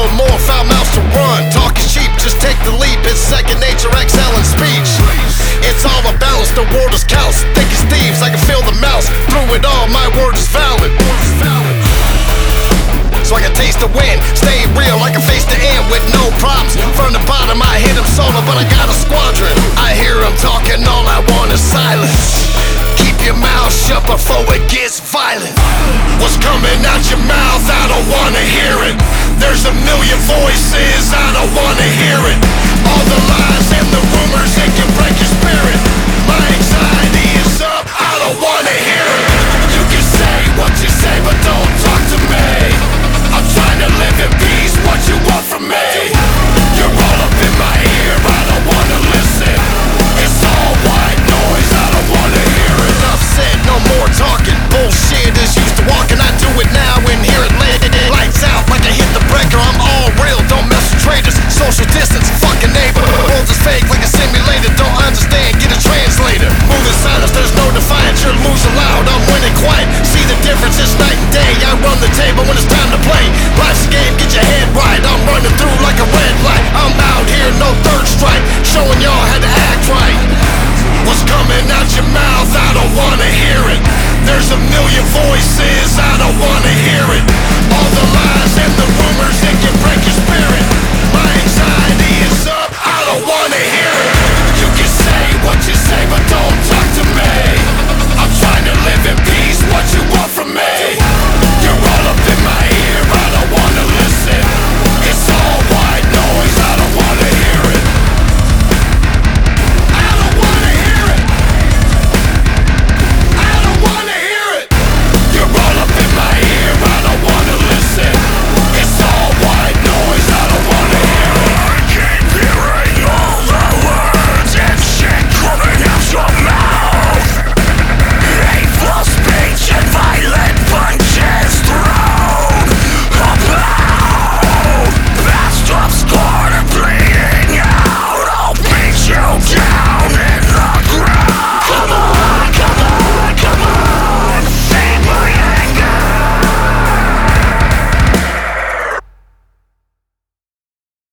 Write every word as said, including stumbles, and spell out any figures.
no more foul mouths to run. Talk is cheap, just take the leap. It's second nature, excel in speech. It's all a balance, the world is callous. Thick as thieves, I can feel the mouse. Through it all, my word is valid. So I can taste the wind, stay real, I can face the end with no problems. From the bottom I hit him solo, but I got a squadron. I hear him talking, all I want is silence. Keep your mouth shut before it gets violent. What's coming out your mouth, I don't wanna hear it. There's a million voices, I don't wanna hear it. All the lies and the rumors, it can break your spirit. My anxiety is up, I don't wanna hear it. You can say what you say, but don't talk to me. I'm trying to live in peace, what you want from me? You're all up in my ear, I don't wanna listen. It's all white noise, I don't wanna hear it. Enough said, no more talking. Bullshit is used to walking, I do it now and hear it later. Lights out like I hit the breaker, I'm all real, don't mess with traitors. Social distance, fucking neighbor. World is fake like a simulator, don't understand, get a translator. Moving silence, there's no defiance, you're losing loud, I'm winning quiet. See the difference, it's night and day, I run the table when it's time to play. Life's a game, get your head right, I'm running through like a red light. I'm out here, no third strike, showing y'all how to act right. What's coming out your mouth, I don't wanna hear it. There's a million voices, I don't wanna